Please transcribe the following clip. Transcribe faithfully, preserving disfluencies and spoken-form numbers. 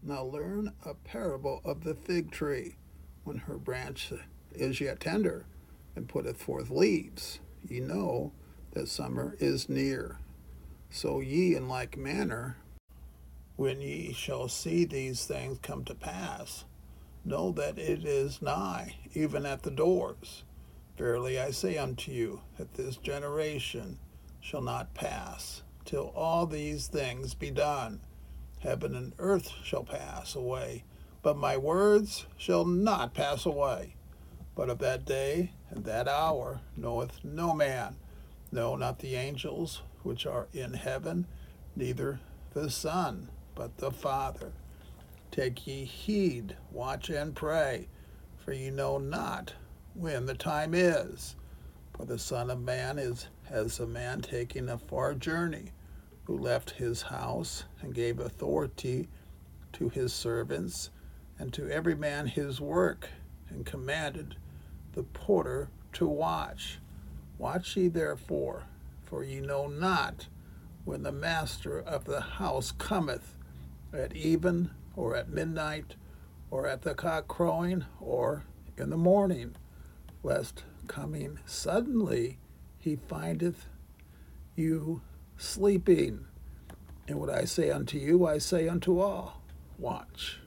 Now learn a parable of the fig tree. When her branch is yet tender, and putteth forth leaves, ye know that summer is near. So ye in like manner, when ye shall see these things come to pass, know that it is nigh, even at the doors. Verily I say unto you, that this generation shall not pass, till all these things be done. Heaven and earth shall pass away, but my words shall not pass away. But of that day and that hour knoweth no man, no, not the angels which are in heaven, neither the Son, but the Father. Take ye heed, watch and pray, for ye know not when the time is. For the Son of Man is as a man taking a far journey, who left his house and gave authority to his servants, and to every man his work, and commanded the porter to watch. Watch ye therefore, for ye know not when the master of the house cometh, at even, or at midnight, or at the cock crowing, or in the morning, lest coming suddenly he findeth you sleeping. And what I say unto you, I say unto all, watch.